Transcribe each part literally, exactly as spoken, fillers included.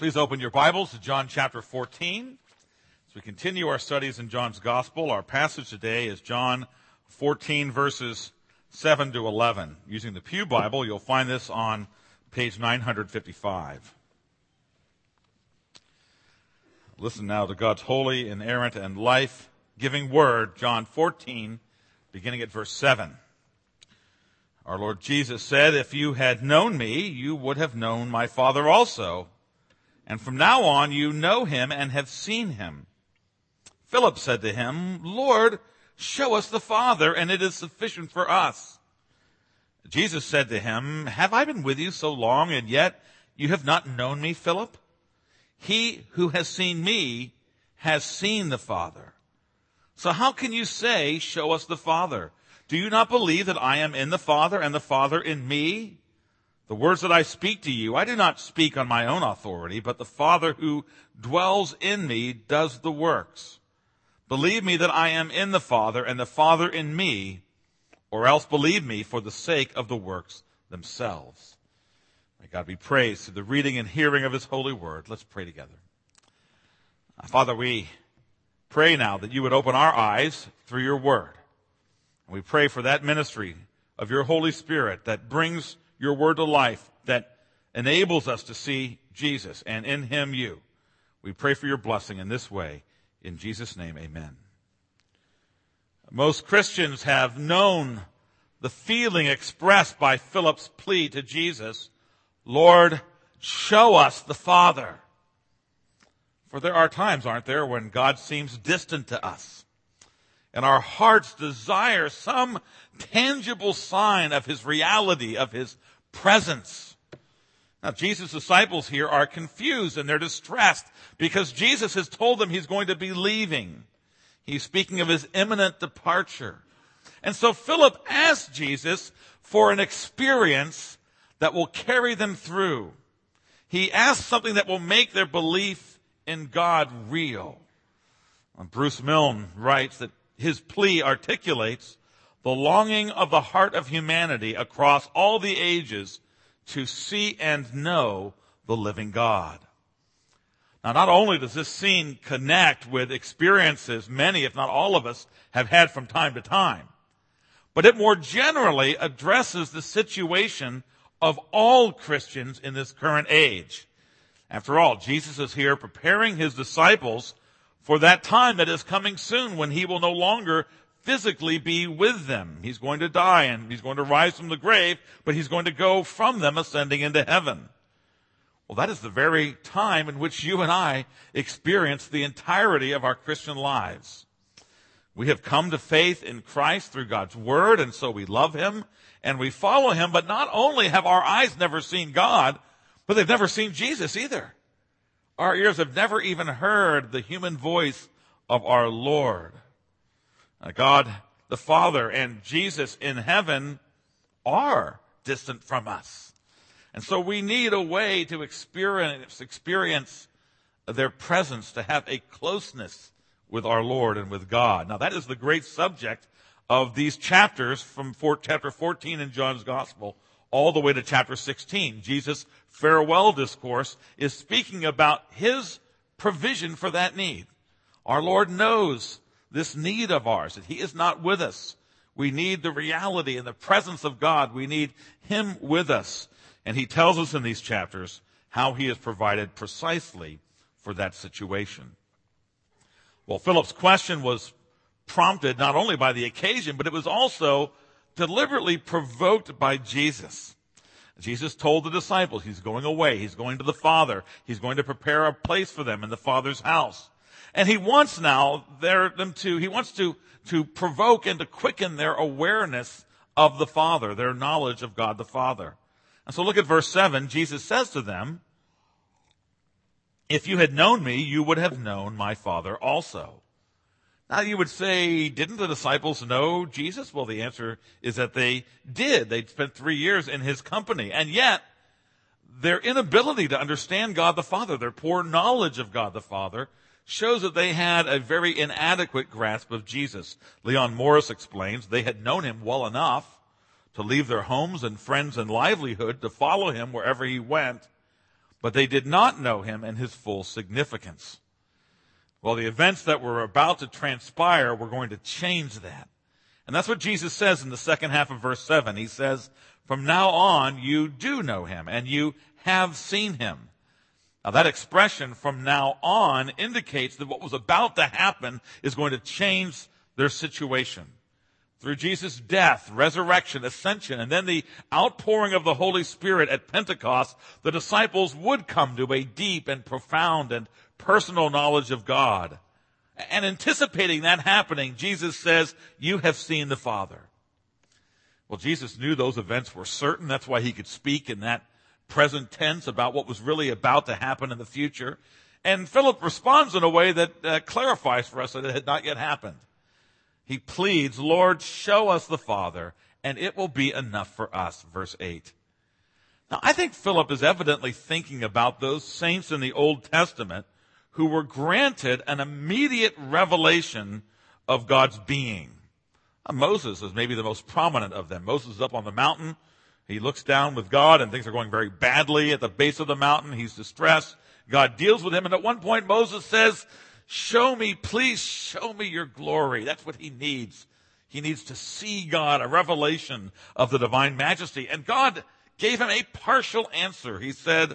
Please open your Bibles to John chapter fourteen. As we continue our studies in John's Gospel, our passage today is John fourteen, verses seven to eleven. Using the Pew Bible, you'll find this on page nine fifty-five. Listen now to God's holy, inerrant, and life-giving word, John fourteen, beginning at verse seven. Our Lord Jesus said, "If you had known me, you would have known my Father also. And from now on you know him and have seen him." Philip said to him, "Lord, show us the Father, and it is sufficient for us." Jesus said to him, "Have I been with you so long, and yet you have not known me, Philip? He who has seen me has seen the Father. So how can you say, 'Show us the Father'? Do you not believe that I am in the Father and the Father in me? The words that I speak to you, I do not speak on my own authority, but the Father who dwells in me does the works. Believe me that I am in the Father and the Father in me, or else believe me for the sake of the works themselves." May God be praised through the reading and hearing of his holy word. Let's pray together. Father, we pray now that you would open our eyes through your word. And we pray for that ministry of your Holy Spirit that brings your word to life, that enables us to see Jesus, and in him you. We pray for your blessing in this way. In Jesus' name, amen. Most Christians have known the feeling expressed by Philip's plea to Jesus, "Lord, show us the Father." For there are times, aren't there, when God seems distant to us, and our hearts desire some tangible sign of his reality, of his presence. Now, Jesus' disciples here are confused and they're distressed because Jesus has told them he's going to be leaving. He's speaking of his imminent departure. And so Philip asked Jesus for an experience that will carry them through. He asked something that will make their belief in God real. And Bruce Milne writes that his plea articulates the longing of the heart of humanity across all the ages to see and know the living God. Now, not only does this scene connect with experiences many, if not all of us, have had from time to time, but it more generally addresses the situation of all Christians in this current age. After all, Jesus is here preparing his disciples for that time that is coming soon when he will no longer physically be with them. He's going to die and he's going to rise from the grave, but he's going to go from them ascending into heaven. Well, that is the very time in which you and I experience the entirety of our Christian lives. We have come to faith in Christ through God's word, and so we love him and we follow him, but not only have our eyes never seen God, but they've never seen Jesus either. Our ears have never even heard the human voice of our Lord. God the Father and Jesus in heaven are distant from us. And so we need a way to experience, experience their presence, to have a closeness with our Lord and with God. Now, that is the great subject of these chapters from four, chapter fourteen in John's Gospel all the way to chapter sixteen. Jesus' farewell discourse is speaking about his provision for that need. Our Lord knows this need of ours, that he is not with us. We need the reality and the presence of God. We need him with us. And he tells us in these chapters how he has provided precisely for that situation. Well, Philip's question was prompted not only by the occasion, but it was also deliberately provoked by Jesus. Jesus told the disciples he's going away. He's going to the Father. He's going to prepare a place for them in the Father's house. And he wants now their, them to, he wants to, to provoke and to quicken their awareness of the Father, their knowledge of God the Father. And so look at verse seven. Jesus says to them, "If you had known me, you would have known my Father also." Now you would say, didn't the disciples know Jesus? Well, the answer is that they did. They'd spent three years in his company. And yet, their inability to understand God the Father, their poor knowledge of God the Father, shows that they had a very inadequate grasp of Jesus. Leon Morris explains they had known him well enough to leave their homes and friends and livelihood to follow him wherever he went, but they did not know him in his full significance. Well, the events that were about to transpire were going to change that. And that's what Jesus says in the second half of verse seven. He says, from now on, you do know him, and you have seen him. Now, that expression, from now on, indicates that what was about to happen is going to change their situation. Through Jesus' death, resurrection, ascension, and then the outpouring of the Holy Spirit at Pentecost, the disciples would come to a deep and profound and personal knowledge of God. And anticipating that happening, Jesus says, you have seen the Father. Well, Jesus knew those events were certain. That's why he could speak in that present tense about what was really about to happen in the future. And Philip responds in a way that uh, clarifies for us that it had not yet happened. He pleads, Lord, show us the Father, and it will be enough for us. Verse eight. Now, I think Philip is evidently thinking about those saints in the Old Testament who were granted an immediate revelation of God's being. Uh, Moses is maybe the most prominent of them. Moses is up on the mountain. He looks down with God, and things are going very badly at the base of the mountain. He's distressed. God deals with him, and at one point Moses says, show me, please show me your glory. That's what he needs. He needs to see God, a revelation of the divine majesty. And God gave him a partial answer. He said,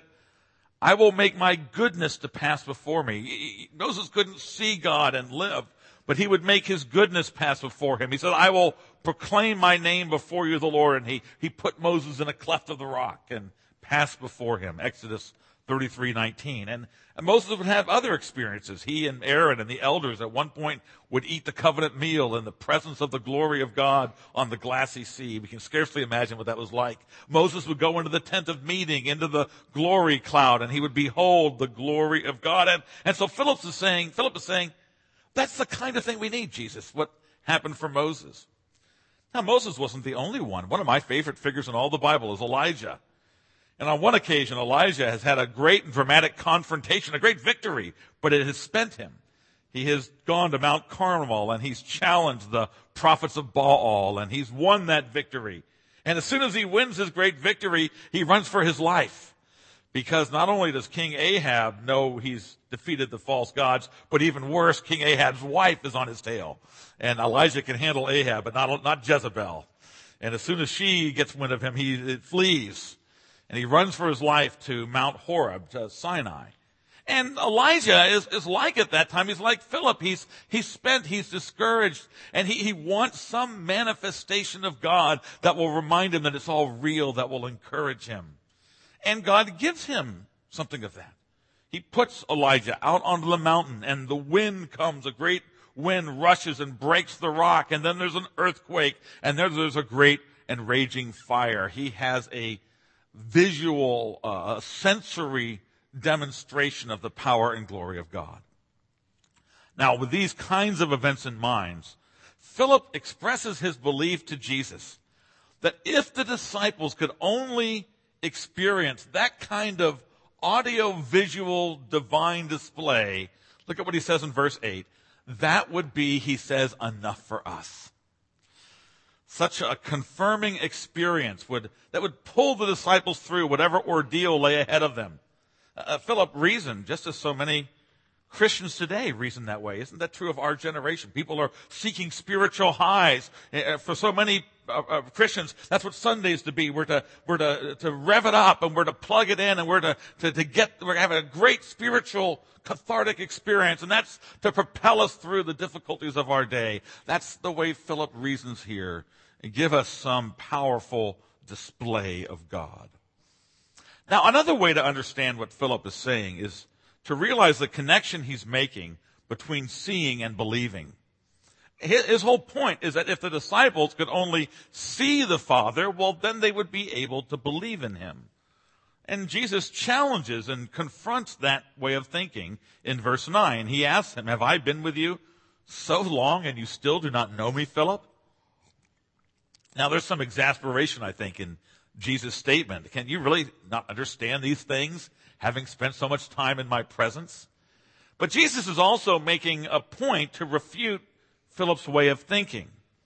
I will make my goodness to pass before me. Moses couldn't see God and live, but he would make his goodness pass before him. He said, I will proclaim my name before you, the Lord. And he, he put Moses in a cleft of the rock and passed before him. Exodus thirty-three nineteen. And, and Moses would have other experiences. He and Aaron and the elders at one point would eat the covenant meal in the presence of the glory of God on the glassy sea. We can scarcely imagine what that was like. Moses would go into the tent of meeting, into the glory cloud, and he would behold the glory of God. And, and so Philip is saying, Philip is saying, that's the kind of thing we need, Jesus, what happened for Moses. Now, Moses wasn't the only one. One of my favorite figures in all the Bible is Elijah. And on one occasion, Elijah has had a great and dramatic confrontation, a great victory, but it has spent him. He has gone to Mount Carmel, and he's challenged the prophets of Baal, and he's won that victory. And as soon as he wins his great victory, he runs for his life. Because not only does King Ahab know he's defeated the false gods, but even worse, King Ahab's wife is on his tail. And Elijah can handle Ahab, but not, not Jezebel. And as soon as she gets wind of him, he flees. And he runs for his life to Mount Horeb, to Sinai. And Elijah is, is like at that time. He's like Philip. He's, he's spent, he's discouraged, and he, he wants some manifestation of God that will remind him that it's all real, that will encourage him. And God gives him something of that. He puts Elijah out onto the mountain, and the wind comes, a great wind rushes and breaks the rock, and then there's an earthquake, and then there's a great and raging fire. He has a visual, uh, sensory demonstration of the power and glory of God. Now, with these kinds of events in mind, Philip expresses his belief to Jesus that if the disciples could only experience that kind of audio-visual divine display, look at what he says in verse eight, that would be, he says, enough for us. Such a confirming experience would that would pull the disciples through whatever ordeal lay ahead of them. Uh, Philip reasoned, just as so many Christians today reason that way. Isn't that true of our generation? People are seeking spiritual highs. Uh, for so many uh, uh, Christians, that's what Sunday's to be. We're to we're to to rev it up, and we're to plug it in, and we're to to, to get we're to have a great spiritual cathartic experience, and that's to propel us through the difficulties of our day. That's the way Philip reasons here, and give us some powerful display of God. Now, another way to understand what Philip is saying is to realize the connection he's making between seeing and believing. His whole point is that if the disciples could only see the Father, well, then they would be able to believe in him. And Jesus challenges and confronts that way of thinking in verse nine. He asks him, have I been with you so long and you still do not know me, Philip? Now, there's some exasperation, I think, in Jesus' statement. Can you really not understand these things, having spent so much time in my presence? But Jesus is also making a point to refute Philip's way of thinking.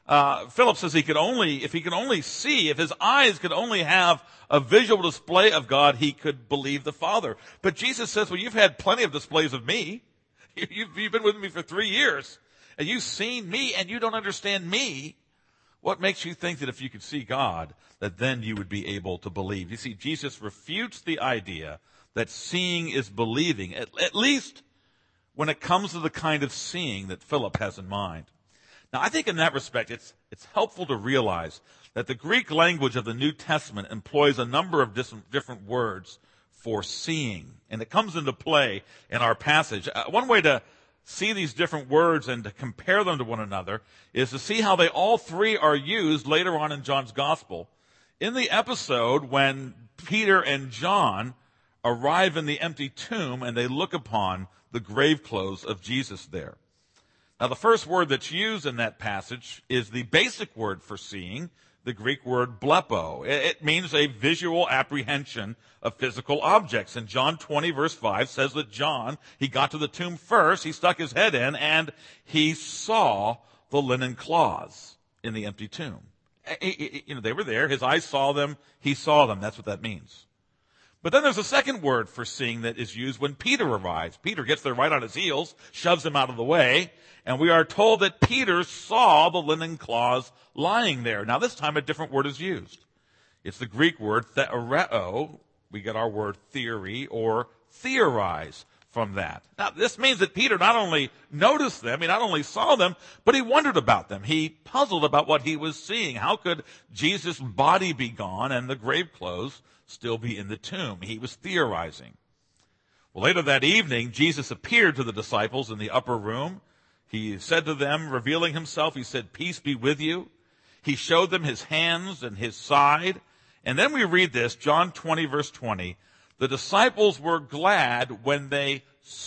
Uh, Philip says he could only, if he could only see, if his eyes could only have a visual display of God, he could believe the Father. But Jesus says, well, you've had plenty of displays of me. You've, you've been with me for three years, and you've seen me, and you don't understand me. What makes you think that if you could see God, that then you would be able to believe? You see, Jesus refutes the idea that seeing is believing, at, at least when it comes to the kind of seeing that Philip has in mind. Now, I think in that respect, it's, it's helpful to realize that the Greek language of the New Testament employs a number of different, different words for seeing, and it comes into play in our passage. Uh, one way to see these different words and to compare them to one another is to see how they all three are used later on in John's gospel. In the episode when Peter and John arrive in the empty tomb and they look upon the grave clothes of Jesus there. Now, the first word that's used in that passage is the basic word for seeing, the Greek word blepo. It means a visual apprehension of physical objects. And John twenty verse five says that John, he got to the tomb first, he stuck his head in, and he saw the linen cloths in the empty tomb. You know, they were there, his eyes saw them, he saw them. That's what that means. But then there's a second word for seeing that is used when Peter arrives. Peter gets there right on his heels, shoves him out of the way, and we are told that Peter saw the linen cloths lying there. Now, this time a different word is used. It's the Greek word theoreo. We get our word theory or theorize from that. Now, this means that Peter not only noticed them, he not only saw them, but he wondered about them. He puzzled about what he was seeing. How could Jesus' body be gone and the grave clothes still be in the tomb? He was theorizing. Well, later that evening, Jesus appeared to the disciples in the upper room. He said to them, revealing himself, he said, "Peace be with you." He showed them his hands and his side. And then we read this, John twenty, verse twenty. The disciples were glad when they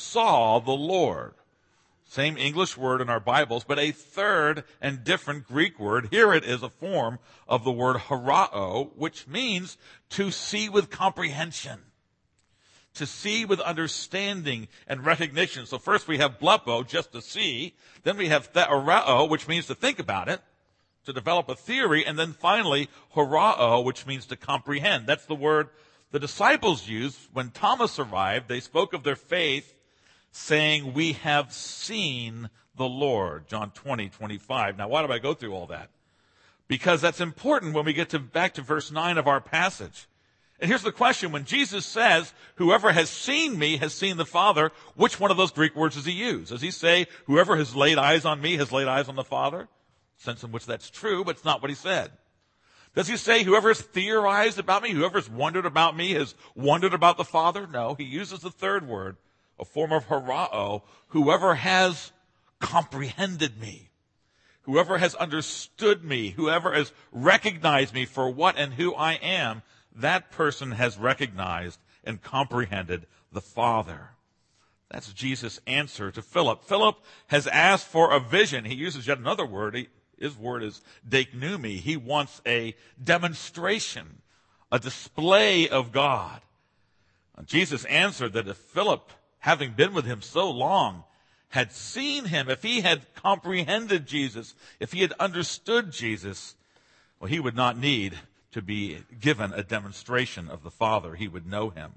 saw the Lord. Same English word in our Bibles, but a third and different Greek word. Here it is a form of the word horao, which means to see with comprehension, to see with understanding and recognition. So first we have blepo, just to see. Then we have theoreo, which means to think about it, to develop a theory. And then finally, horao, which means to comprehend. That's the word the disciples used when Thomas arrived. They spoke of their faith, saying, "We have seen the Lord." John twenty, twenty-five. Now, why do I go through all that? Because that's important when we get to back to verse nine of our passage. And here's the question. When Jesus says, "Whoever has seen me has seen the Father," which one of those Greek words does he use? Does he say, "Whoever has laid eyes on me has laid eyes on the Father"? Sense in which that's true, but it's not what he said. Does he say, "Whoever has theorized about me, whoever has wondered about me, has wondered about the Father"? No, he uses the third word, a form of horao, whoever has comprehended me, whoever has understood me, whoever has recognized me for what and who I am, that person has recognized and comprehended the Father. That's Jesus' answer to Philip. Philip has asked for a vision. He uses yet another word. He, his word is deiknumi. He wants a demonstration, a display of God. And Jesus answered that if Philip, having been with him so long, had seen him, if he had comprehended Jesus, if he had understood Jesus, well, he would not need to be given a demonstration of the Father. He would know him.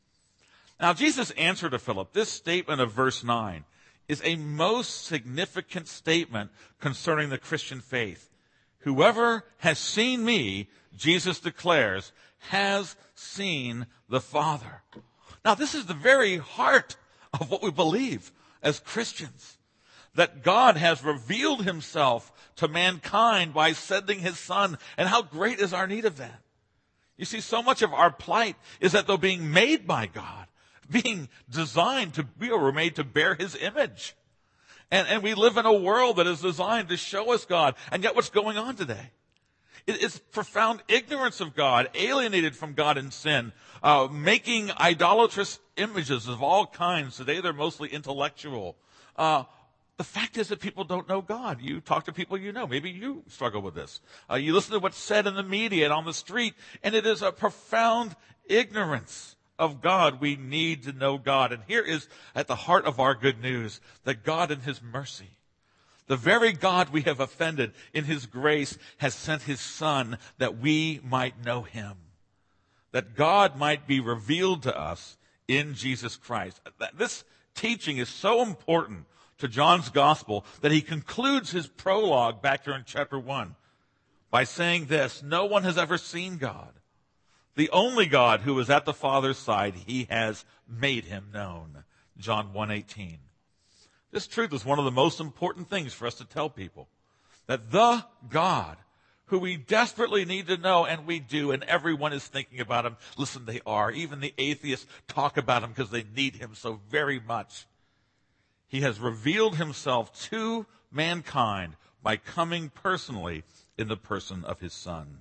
Now, Jesus' answer to Philip, this statement of verse nine, is a most significant statement concerning the Christian faith. Whoever has seen me, Jesus declares, has seen the Father. Now, this is the very heart of what we believe as Christians, that God has revealed himself to mankind by sending his Son. And how great is our need of that? You see, so much of our plight is that though being made by God, being designed to, we were made to bear his image. And, and we live in a world that is designed to show us God. And yet what's going on today? It is profound ignorance of God, alienated from God in sin, uh, making idolatrous images of all kinds. Today they're mostly intellectual. Uh, the fact is that people don't know God. You talk to people you know. Maybe you struggle with this. Uh, you listen to what's said in the media and on the street, and it is a profound ignorance of God. We need to know God. And here is at the heart of our good news, that God in his mercy, The very God we have offended in his grace has sent his Son that we might know him, that God might be revealed to us in Jesus Christ. This teaching is so important to John's gospel that he concludes his prologue back here in chapter one by saying this: no one has ever seen God. The only God who is at the Father's side, he has made him known. John one eighteen. This truth is one of the most important things for us to tell people, that the God who we desperately need to know, and we do, and everyone is thinking about him. Listen, they are. Even the atheists talk about him because they need him so very much. He has revealed himself to mankind by coming personally in the person of his Son.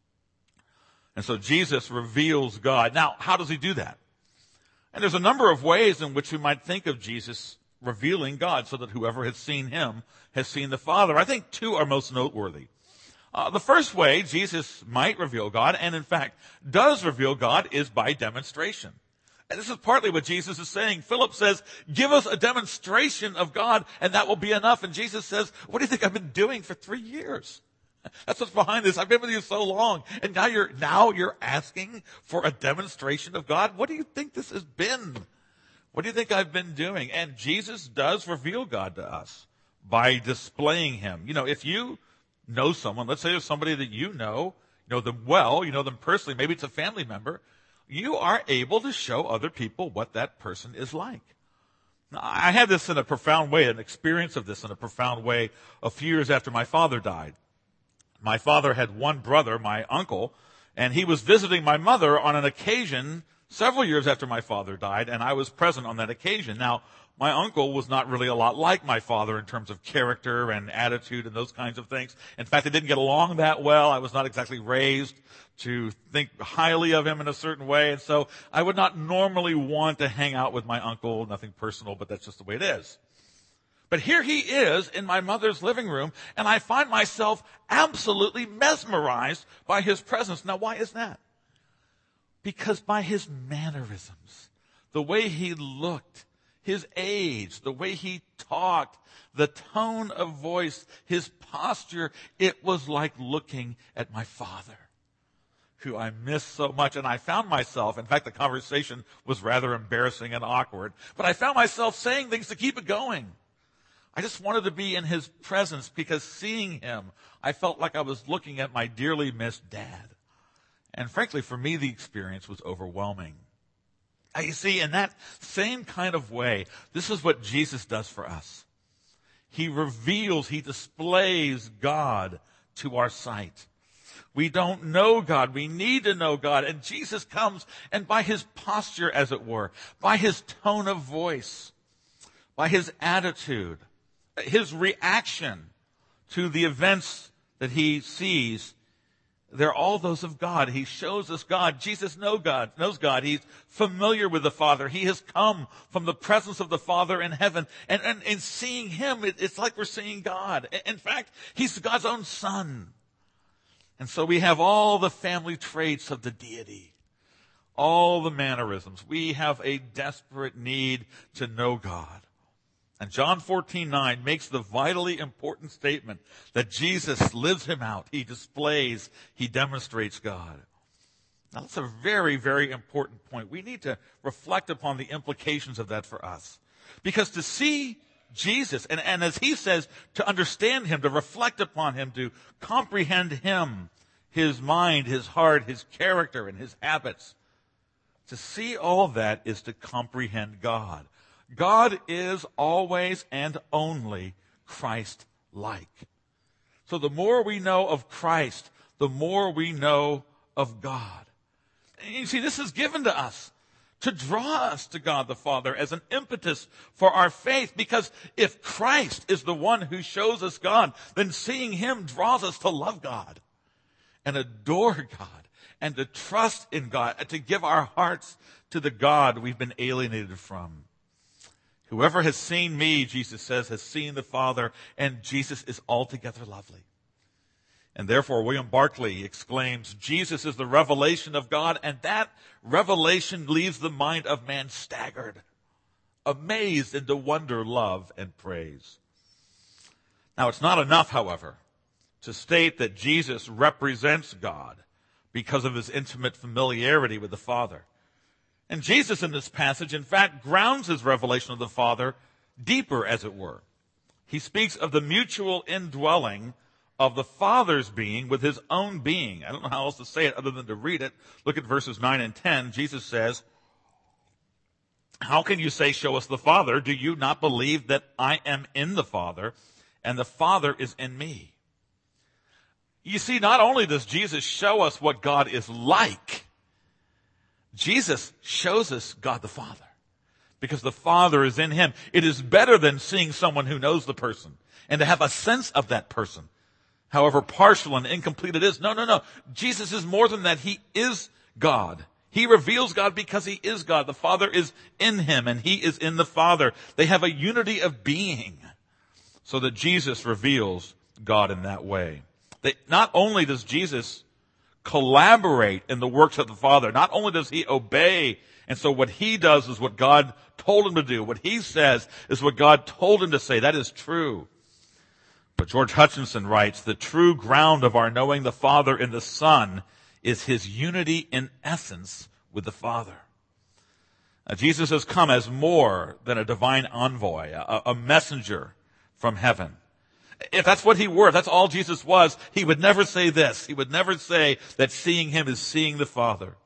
And so Jesus reveals God. Now, how does he do that? And there's a number of ways in which we might think of Jesus revealing God, so that whoever has seen him has seen the Father. I think two are most noteworthy. Uh, the first way Jesus might reveal God, and in fact does reveal God, is by demonstration. And this is partly what Jesus is saying. Philip says, give us a demonstration of God, and that will be enough. And Jesus says, what do you think I've been doing for three years? That's what's behind this. I've been with you so long, and now you're, now you're asking for a demonstration of God? What do you think this has been? What do you think I've been doing? And Jesus does reveal God to us by displaying him. You know, if you know someone, let's say there's somebody that you know, you know them well, you know them personally, maybe it's a family member, you are able to show other people what that person is like. Now, I had this in a profound way, an experience of this in a profound way a few years after my father died. My father had one brother, my uncle, and he was visiting my mother on an occasion several years after my father died, and I was present on that occasion. Now, my uncle was not really a lot like my father in terms of character and attitude and those kinds of things. In fact, they didn't get along that well. I was not exactly raised to think highly of him in a certain way, and so I would not normally want to hang out with my uncle. Nothing personal, but that's just the way it is. But here he is in my mother's living room, and I find myself absolutely mesmerized by his presence. Now, why is that? Because by his mannerisms, the way he looked, his age, the way he talked, the tone of voice, his posture, it was like looking at my father, who I miss so much. And I found myself, in fact, the conversation was rather embarrassing and awkward, but I found myself saying things to keep it going. I just wanted to be in his presence because seeing him, I felt like I was looking at my dearly missed dad. And frankly, for me, the experience was overwhelming. Now, you see, in that same kind of way, this is what Jesus does for us. He reveals, he displays God to our sight. We don't know God. We need to know God. And Jesus comes, and by his posture, as it were, by his tone of voice, by his attitude, his reaction to the events that he sees, they're all those of God. He shows us God. Jesus knows God, knows God. He's familiar with the Father. He has come from the presence of the Father in heaven. And, and in seeing him, it, it's like we're seeing God. In fact, he's God's own Son. And so we have all the family traits of the deity, all the mannerisms. We have a desperate need to know God. And John fourteen nine makes the vitally important statement that Jesus lives him out. He displays, he demonstrates God. Now, that's a very, very important point. We need to reflect upon the implications of that for us. Because to see Jesus, and, and as he says, to understand him, to reflect upon him, to comprehend him, his mind, his heart, his character, and his habits, to see all that is to comprehend God. God is always and only Christ-like. So the more we know of Christ, the more we know of God. And you see, this is given to us to draw us to God the Father as an impetus for our faith. Because if Christ is the one who shows us God, then seeing him draws us to love God and adore God and to trust in God and to give our hearts to the God we've been alienated from. Whoever has seen me, Jesus says, has seen the Father, and Jesus is altogether lovely. And therefore, William Barclay exclaims, Jesus is the revelation of God, and that revelation leaves the mind of man staggered, amazed into wonder, love, and praise. Now, it's not enough, however, to state that Jesus represents God because of his intimate familiarity with the Father. And Jesus in this passage, in fact, grounds his revelation of the Father deeper, as it were. He speaks of the mutual indwelling of the Father's being with his own being. I don't know how else to say it other than to read it. Look at verses nine and ten. Jesus says, "How can you say, 'Show us the Father'? Do you not believe that I am in the Father and the Father is in me?" You see, not only does Jesus show us what God is like, Jesus shows us God the Father because the Father is in him. It is better than seeing someone who knows the person and to have a sense of that person, however partial and incomplete it is. No, no, no. Jesus is more than that. He is God. He reveals God because he is God. The Father is in him and he is in the Father. They have a unity of being so that Jesus reveals God in that way. They, not only does Jesus collaborate in the works of the Father, not only does he obey, and so what he does is what God told him to do. What he says is what God told him to say. That is true. But George Hutchinson writes, the true ground of our knowing the Father in the Son is his unity in essence with the Father. Now, Jesus has come as more than a divine envoy, a, a messenger from heaven. If that's what he were, if that's all Jesus was, he would never say this. He would never say that seeing him is seeing the Father.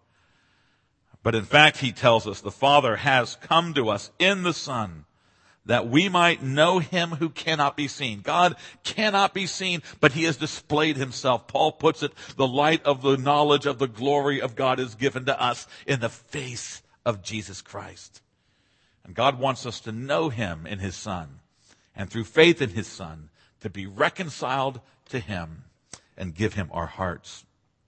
But in fact, he tells us the Father has come to us in the Son that we might know him who cannot be seen. God cannot be seen, but he has displayed himself. Paul puts it, the light of the knowledge of the glory of God is given to us in the face of Jesus Christ. And God wants us to know him in his Son, and through faith in his Son, to be reconciled to him and give him our hearts.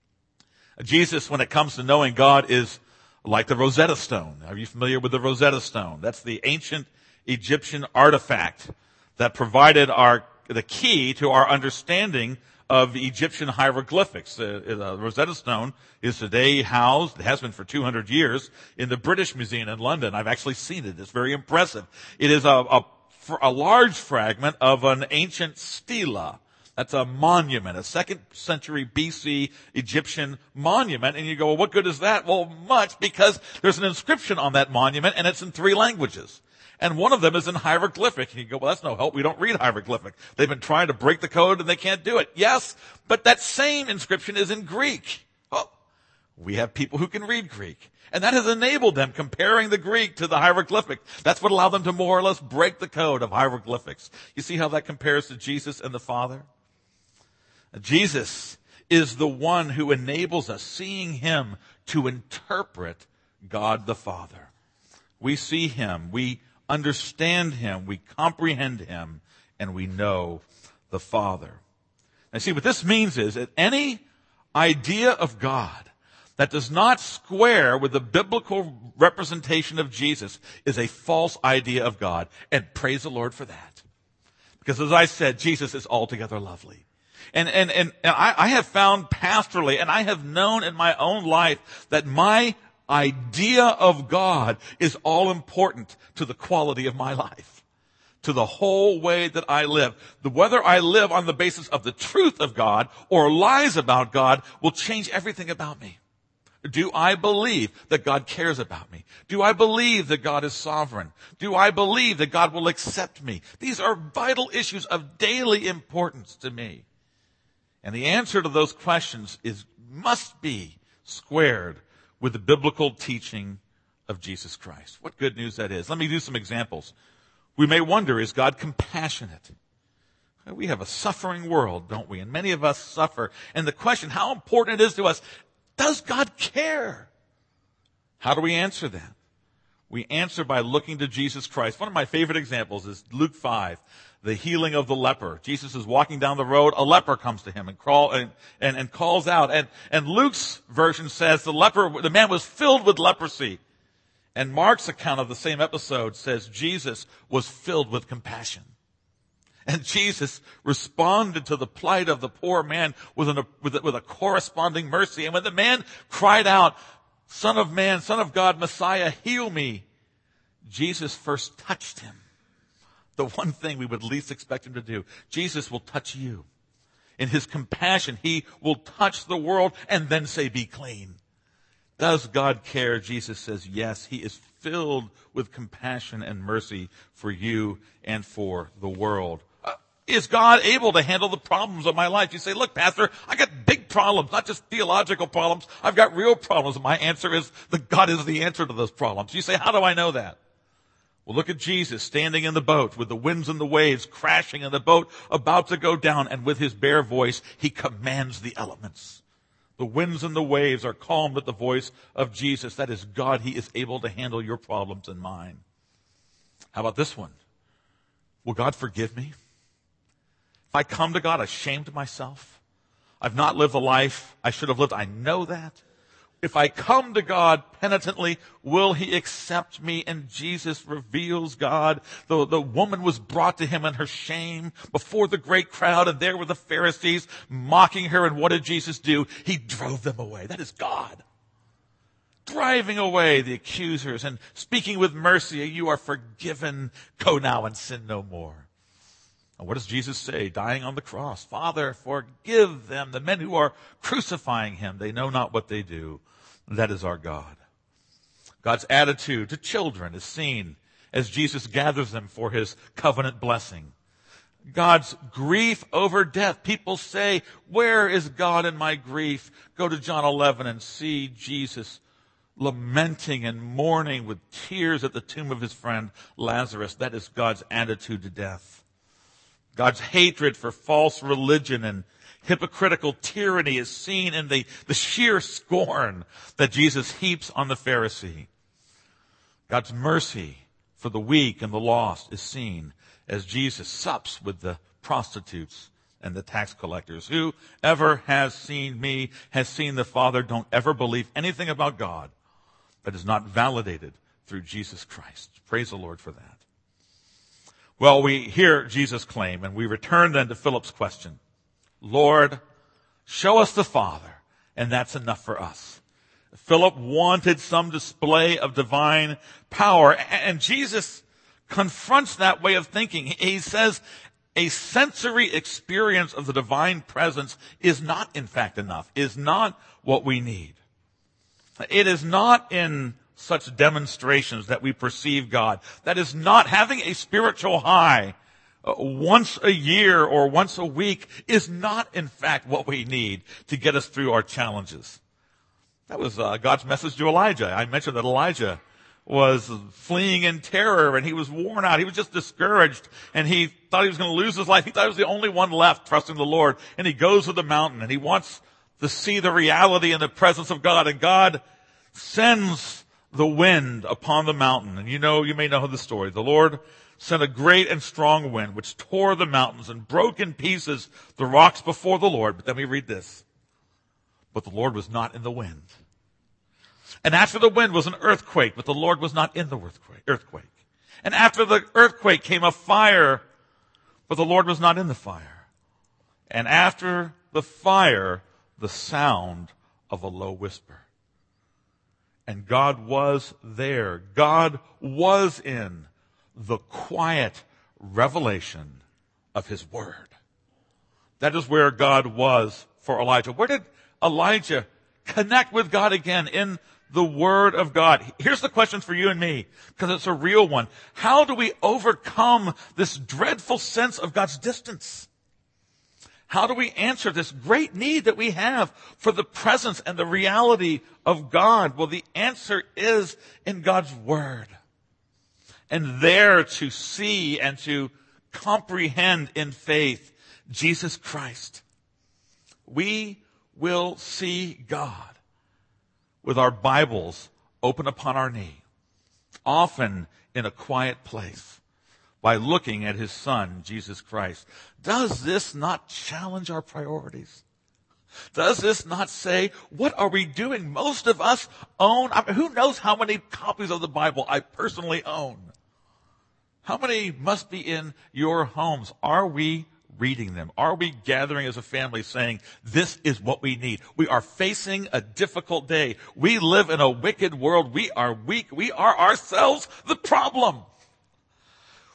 Jesus, when it comes to knowing God, is like the Rosetta Stone. Are you familiar with the Rosetta Stone? That's the ancient Egyptian artifact that provided our the key to our understanding of Egyptian hieroglyphics. The, the Rosetta Stone is today housed, it has been for two hundred years, in the British Museum in London. I've actually seen it. It's very impressive. It is a, a a large fragment of an ancient stela. That's a monument, a second century B C Egyptian monument. And you go, well, what good is that? Well, much, because there's an inscription on that monument and it's in three languages. And one of them is in hieroglyphic. And you go, well, that's no help. We don't read hieroglyphic. They've been trying to break the code and they can't do it. Yes, but that same inscription is in Greek. Oh, we have people who can read Greek. And that has enabled them comparing the Greek to the hieroglyphic. That's what allowed them to more or less break the code of hieroglyphics. You see how that compares to Jesus and the Father? Jesus is the one who enables us, seeing him, to interpret God the Father. We see him, we understand him, we comprehend him, and we know the Father. Now see, what this means is that any idea of God that does not square with the biblical representation of Jesus is a false idea of God. And praise the Lord for that. Because as I said, Jesus is altogether lovely. And, and, and, and I, I have found pastorally, and I have known in my own life, that my idea of God is all important to the quality of my life, to the whole way that I live. The, whether I live on the basis of the truth of God or lies about God will change everything about me. Do I believe that God cares about me? Do I believe that God is sovereign? Do I believe that God will accept me? These are vital issues of daily importance to me. And the answer to those questions is, must be squared with the biblical teaching of Jesus Christ. What good news that is. Let me do some examples. We may wonder, is God compassionate? We have a suffering world, don't we? And many of us suffer. And the question, how important it is to us, does God care? How do we answer that? We answer by looking to Jesus Christ. One of my favorite examples is Luke five, the healing of the leper. Jesus is walking down the road. A leper comes to him and, crawl, and, and, and calls out. And, and Luke's version says the leper, the man was filled with leprosy. And Mark's account of the same episode says Jesus was filled with compassion. And Jesus responded to the plight of the poor man with, an, with, a, with a corresponding mercy. And when the man cried out, Son of Man, Son of God, Messiah, heal me, Jesus first touched him, the one thing we would least expect him to do. Jesus will touch you. In his compassion, he will touch the world and then say, be clean. Does God care? Jesus says, yes. He is filled with compassion and mercy for you and for the world. Uh, is God able to handle the problems of my life? You say, look, Pastor, I got big problems, not just theological problems. I've got real problems. My answer is that God is the answer to those problems. You say, how do I know that? Well, look at Jesus standing in the boat with the winds and the waves crashing and the boat about to go down. And with his bare voice, he commands the elements. The winds and the waves are calmed at the voice of Jesus. That is God. He is able to handle your problems and mine. How about this one? Will God forgive me? If I come to God ashamed of myself, I've not lived the life I should have lived. I know that. If I come to God penitently, will he accept me? And Jesus reveals God. The, the woman was brought to him in her shame before the great crowd, and there were the Pharisees mocking her. And what did Jesus do? He drove them away. That is God. Driving away the accusers and speaking with mercy. You are forgiven. Go now and sin no more. And what does Jesus say? Dying on the cross. Father, forgive them, the men who are crucifying him. They know not what they do. That is our God. God's attitude to children is seen as Jesus gathers them for his covenant blessing. God's grief over death. People say, where is God in my grief? Go to John eleven and see Jesus lamenting and mourning with tears at the tomb of his friend Lazarus. That is God's attitude to death. God's hatred for false religion and hypocritical tyranny is seen in the, the sheer scorn that Jesus heaps on the Pharisee. God's mercy for the weak and the lost is seen as Jesus sups with the prostitutes and the tax collectors. Whoever has seen me has seen the Father. Don't ever believe anything about God that is not validated through Jesus Christ. Praise the Lord for that. Well, we hear Jesus' claim, and we return then to Philip's question. Lord, show us the Father, and that's enough for us. Philip wanted some display of divine power, and Jesus confronts that way of thinking. He says a sensory experience of the divine presence is not, in fact, enough, is not what we need. It is not in such demonstrations that we perceive God. That is not having a spiritual high Uh, once a year or once a week is not, in fact, what we need to get us through our challenges. That was uh, God's message to Elijah. I mentioned that Elijah was fleeing in terror and he was worn out. He was just discouraged and he thought he was going to lose his life. He thought he was the only one left trusting the Lord. And he goes to the mountain and he wants to see the reality and the presence of God. And God sends the wind upon the mountain. And you know, you may know the story. The Lord sent a great and strong wind which tore the mountains and broke in pieces the rocks before the Lord. But then we read this. But the Lord was not in the wind. And after the wind was an earthquake, but the Lord was not in the earthquake. And after the earthquake came a fire, but the Lord was not in the fire. And after the fire, the sound of a low whisper. And God was there. God was in the quiet revelation of his word. That is where God was for Elijah. Where did Elijah connect with God again? In the word of God. Here's the question for you and me, because it's a real one. How do we overcome this dreadful sense of God's distance? How do we answer this great need that we have for the presence and the reality of God? Well, the answer is in God's word. And there to see and to comprehend in faith Jesus Christ. We will see God with our Bibles open upon our knee, often in a quiet place, by looking at his Son, Jesus Christ. Does this not challenge our priorities? Does this not say, what are we doing? Most of us own, I mean, who knows how many copies of the Bible I personally own? How many must be in your homes? Are we reading them? Are we gathering as a family saying, this is what we need? We are facing a difficult day. We live in a wicked world. We are weak. We are ourselves the problem.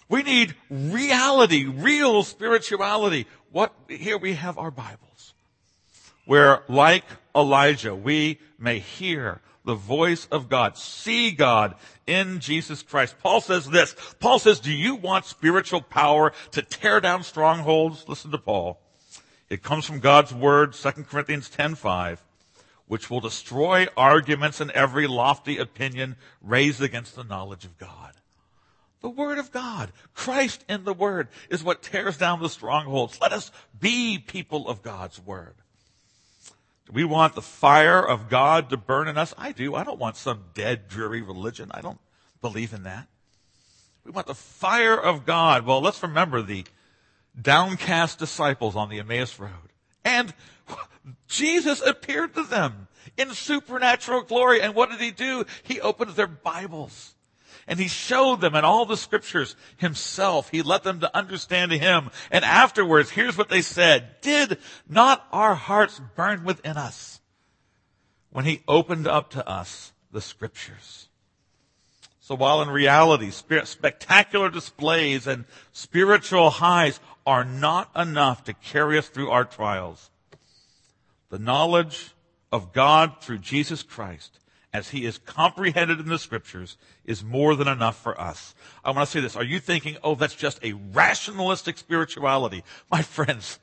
We need reality, real spirituality. What, here we have our Bibles, where like Elijah, we may hear the voice of God, see God in Jesus Christ. Paul says this. Paul says, do you want spiritual power to tear down strongholds? Listen to Paul. It comes from God's word, Second Corinthians ten five, which will destroy arguments and every lofty opinion raised against the knowledge of God. The Word of God, Christ in the Word, is what tears down the strongholds. Let us be people of God's Word. Do we want the fire of God to burn in us? I do. I don't want some dead, dreary religion. I don't believe in that. We want the fire of God. Well, let's remember the downcast disciples on the Emmaus Road. And Jesus appeared to them in supernatural glory. And what did he do? He opened their Bibles. And he showed them in all the scriptures himself. He let them to understand him. And afterwards, here's what they said. Did not our hearts burn within us when he opened up to us the scriptures? So while in reality, spectacular displays and spiritual highs are not enough to carry us through our trials, the knowledge of God through Jesus Christ, as he is comprehended in the scriptures, is more than enough for us. I want to say this. Are you thinking, oh, that's just a rationalistic spirituality? My friends,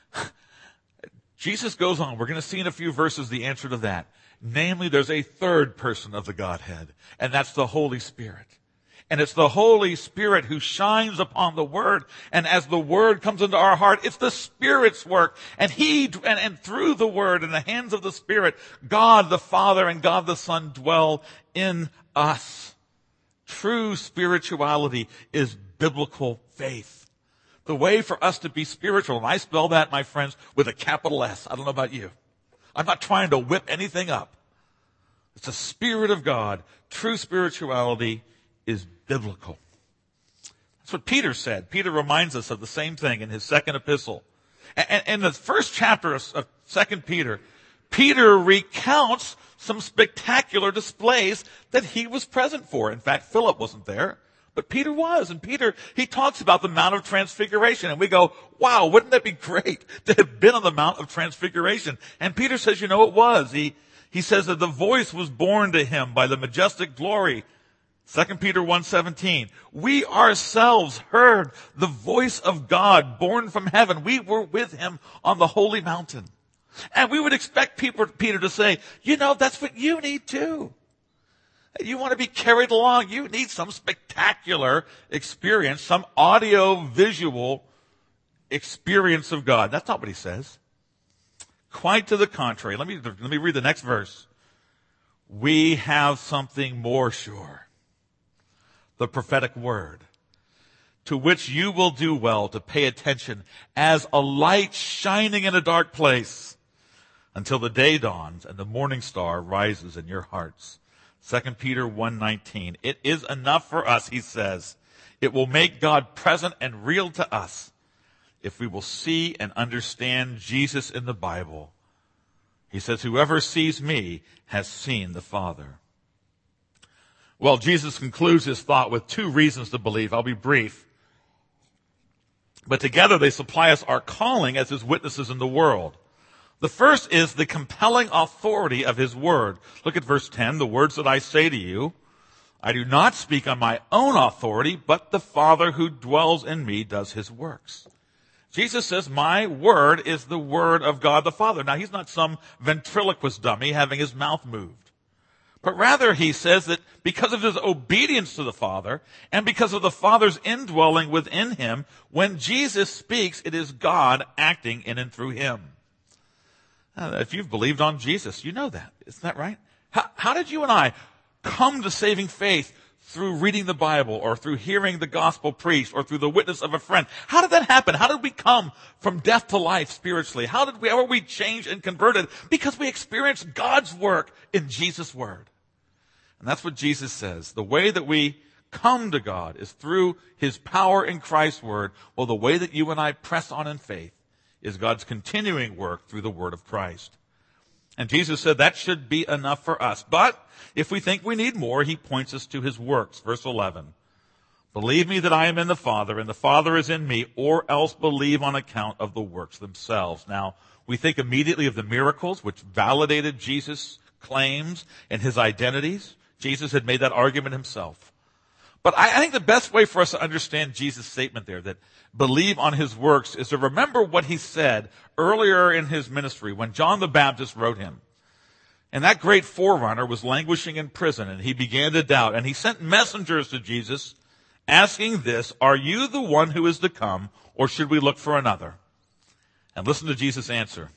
Jesus goes on. We're going to see in a few verses the answer to that. Namely, there's a third person of the Godhead, and that's the Holy Spirit. And it's the Holy Spirit who shines upon the Word. And as the Word comes into our heart, it's the Spirit's work. And He, and, and through the Word, in the hands of the Spirit, God the Father and God the Son dwell in us. True spirituality is biblical faith. The way for us to be spiritual, and I spell that, my friends, with a capital S. I don't know about you. I'm not trying to whip anything up. It's the Spirit of God. True spirituality is biblical. That's what Peter said. Peter reminds us of the same thing in his second epistle. And in the first chapter of Second Peter, Peter recounts some spectacular displays that he was present for. In fact, Philip wasn't there, but Peter was. And Peter, he talks about the Mount of Transfiguration. And we go, wow, wouldn't that be great to have been on the Mount of Transfiguration? And Peter says, you know, it was. He, he says that the voice was borne to him by the majestic glory. Second Peter one seventeen. We ourselves heard the voice of God born from heaven. We were with him on the holy mountain. And we would expect Peter to say, you know, that's what you need too. You want to be carried along. You need some spectacular experience, some audio visual experience of God. That's not what he says. Quite to the contrary. Let me, let me read the next verse. We have something more sure. The prophetic word, to which you will do well to pay attention as a light shining in a dark place until the day dawns and the morning star rises in your hearts. Second Peter one nineteen. It is enough for us, he says. It will make God present and real to us if we will see and understand Jesus in the Bible. He says, whoever sees me has seen the Father. Well, Jesus concludes his thought with two reasons to believe. I'll be brief. But together they supply us our calling as his witnesses in the world. The first is the compelling authority of his word. Look at verse ten. The words that I say to you, I do not speak on my own authority, but the Father who dwells in me does his works. Jesus says, my word is the word of God the Father. Now, he's not some ventriloquist dummy having his mouth moved. But rather, he says that because of his obedience to the Father and because of the Father's indwelling within him, when Jesus speaks, it is God acting in and through him. Now, if you've believed on Jesus, you know that. Isn't that right? How, how did you and I come to saving faith through reading the Bible or through hearing the gospel preached or through the witness of a friend? How did that happen? How did we come from death to life spiritually? How did we, how were we changed and converted? Because we experienced God's work in Jesus' word. And that's what Jesus says. The way that we come to God is through his power in Christ's word. Well, the way that you and I press on in faith is God's continuing work through the word of Christ. And Jesus said that should be enough for us. But if we think we need more, he points us to his works. Verse eleven. Believe me that I am in the Father, and the Father is in me, or else believe on account of the works themselves. Now, we think immediately of the miracles, which validated Jesus' claims and his identities. Jesus had made that argument himself. But I think the best way for us to understand Jesus' statement there, that believe on his works, is to remember what he said earlier in his ministry when John the Baptist wrote him. And that great forerunner was languishing in prison, and he began to doubt. And he sent messengers to Jesus asking this, are you the one who is to come, or should we look for another? And listen to Jesus' answer.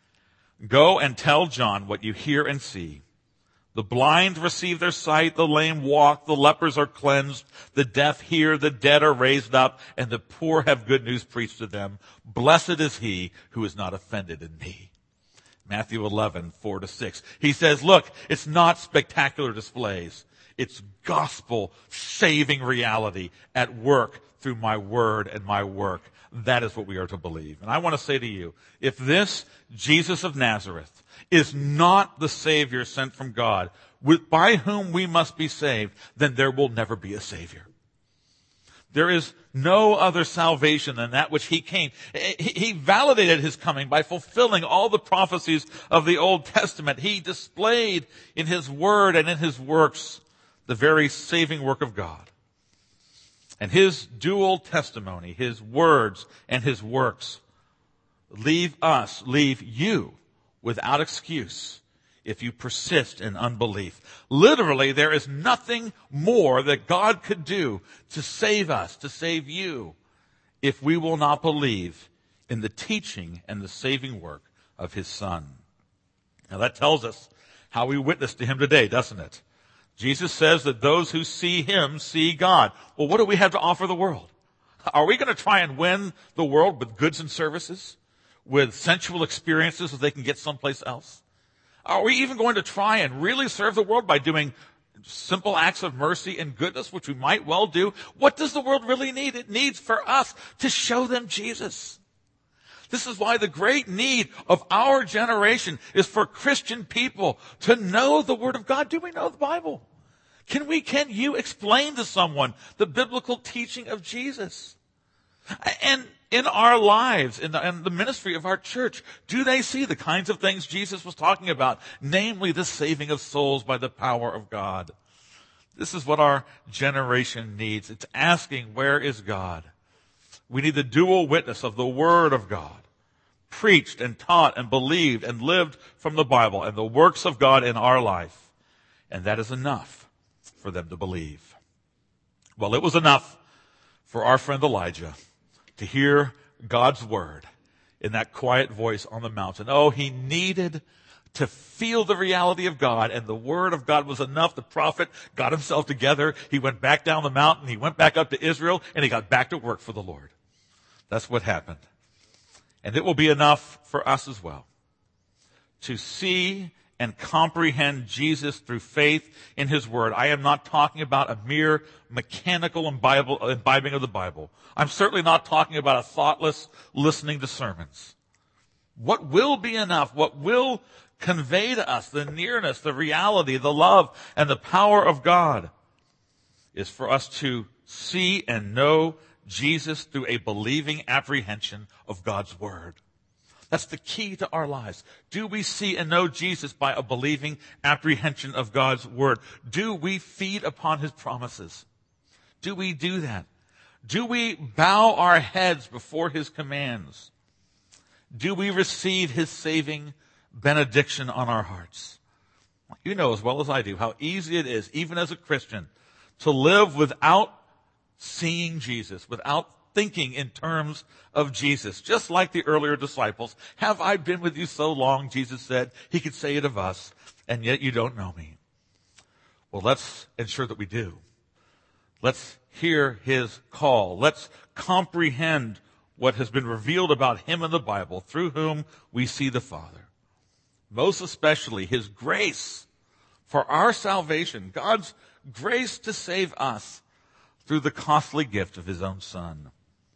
Go and tell John what you hear and see. The blind receive their sight, the lame walk, the lepers are cleansed, the deaf hear, the dead are raised up, and the poor have good news preached to them. Blessed is he who is not offended in me. Matthew eleven, four to six. He says, look, it's not spectacular displays. It's gospel-saving reality at work through my word and my work. That is what we are to believe. And I want to say to you, if this Jesus of Nazareth is not the Savior sent from God, with, by whom we must be saved, then there will never be a Savior. There is no other salvation than that which he came. He validated his coming by fulfilling all the prophecies of the Old Testament. He displayed in his word and in his works the very saving work of God. And his dual testimony, his words and his works, leave us, leave you without excuse if you persist in unbelief. Literally, there is nothing more that God could do to save us, to save you, if we will not believe in the teaching and the saving work of his Son. Now that tells us how we witness to him today, doesn't it? Jesus says that those who see him see God. Well, what do we have to offer the world? Are we going to try and win the world with goods and services, with sensual experiences so they can get someplace else? Are we even going to try and really serve the world by doing simple acts of mercy and goodness, which we might well do? What does the world really need? It needs for us to show them Jesus. This is why the great need of our generation is for Christian people to know the Word of God. Do we know the Bible? Can we, can you explain to someone the biblical teaching of Jesus? And in our lives, in the, in the ministry of our church, do they see the kinds of things Jesus was talking about? Namely, the saving of souls by the power of God. This is what our generation needs. It's asking, where is God? We need the dual witness of the Word of God, preached and taught and believed and lived from the Bible and the works of God in our life. And that is enough for them to believe. Well, it was enough for our friend Elijah to hear God's word in that quiet voice on the mountain. Oh, he needed to feel the reality of God, and the word of God was enough. The prophet got himself together. He went back down the mountain. He went back up to Israel, and he got back to work for the Lord. That's what happened. And it will be enough for us as well to see and comprehend Jesus through faith in his word. I am not talking about a mere mechanical imbibing of the Bible. I'm certainly not talking about a thoughtless listening to sermons. What will be enough, what will convey to us the nearness, the reality, the love, and the power of God is for us to see and know Jesus through a believing apprehension of God's word. That's the key to our lives. Do we see and know Jesus by a believing apprehension of God's word? Do we feed upon his promises? Do we do that? Do we bow our heads before his commands? Do we receive his saving benediction on our hearts? You know as well as I do how easy it is, even as a Christian, to live without seeing Jesus, without thinking in terms of Jesus. Just like the earlier disciples, have I been with you so long, Jesus said. He could say it of us, and yet you don't know me. Well, let's ensure that we do. Let's hear his call. Let's comprehend what has been revealed about him in the Bible, through whom we see the Father. Most especially his grace for our salvation, God's grace to save us through the costly gift of his own Son.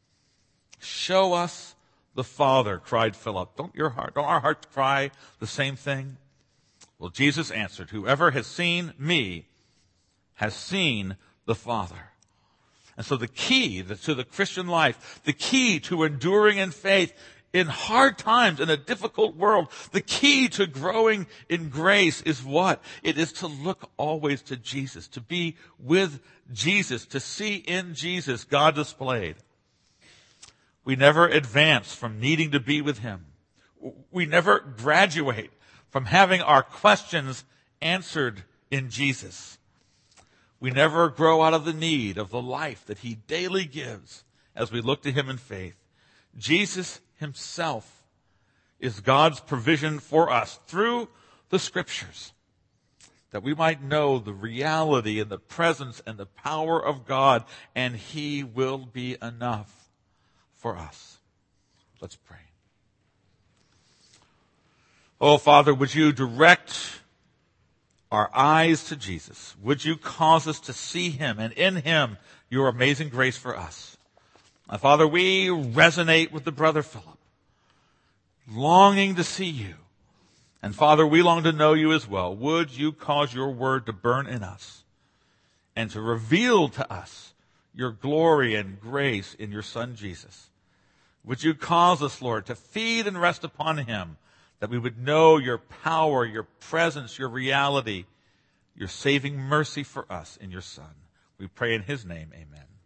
Show us the Father, cried Philip. Don't your heart, don't our hearts cry the same thing? Well, Jesus answered, whoever has seen me has seen the Father. And so the key to the Christian life, the key to enduring in faith in hard times, in a difficult world, the key to growing in grace is what? It is to look always to Jesus, to be with Jesus, to see in Jesus God displayed. We never advance from needing to be with him. We never graduate from having our questions answered in Jesus. We never grow out of the need of the life that he daily gives as we look to him in faith. Jesus himself is God's provision for us through the scriptures, that we might know the reality and the presence and the power of God, and he will be enough for us. Let's pray. Oh, Father, would you direct our eyes to Jesus? Would you cause us to see him, and in him your amazing grace for us? Uh, Father, we resonate with the brother Philip, longing to see you. And Father, we long to know you as well. Would you cause your word to burn in us and to reveal to us your glory and grace in your Son Jesus? Would you cause us, Lord, to feed and rest upon him, that we would know your power, your presence, your reality, your saving mercy for us in your Son. We pray in his name, amen.